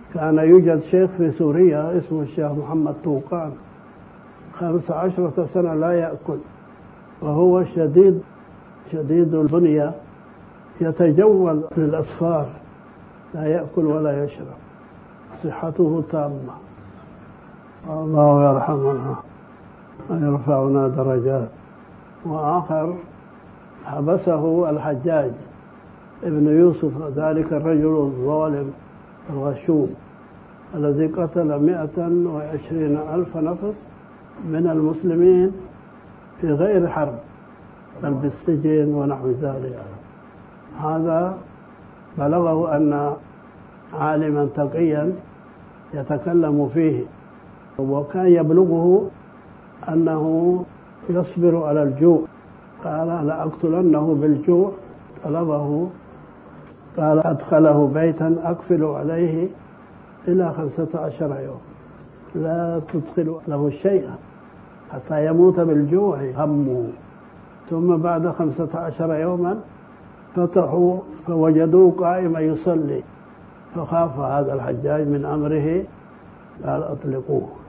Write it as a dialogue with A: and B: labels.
A: كان يوجد شيخ في سوريا اسمه الشيخ محمد طوقان 15 سنة لا يأكل، وهو شديد البنية، يتجول للأسفار، لا يأكل ولا يشرب، صحته تامة. الله يرحمنا ويرفعنا درجات. وآخر حبسه الحجاج ابن يوسف، ذلك الرجل الظالم الغشوم الذي قتل 120,000 نفس من المسلمين في غير حرب بل بالسجن ونحو ذلك. هذا بلغه أن عالما تقيا يتكلم فيه، وكان يبلغه أنه يصبر على الجوع، قال لأقتلنه بالجوع. طلبه، قال أدخله بيتا أقفل عليه إلى 15 يوم، لا تدخل له شيئا حتى يموت بالجوع همه. ثم بعد 15 يوما فتحوا فوجدوه قائما يصلي، فخاف هذا الحجاج من أمره، قال أطلقوه.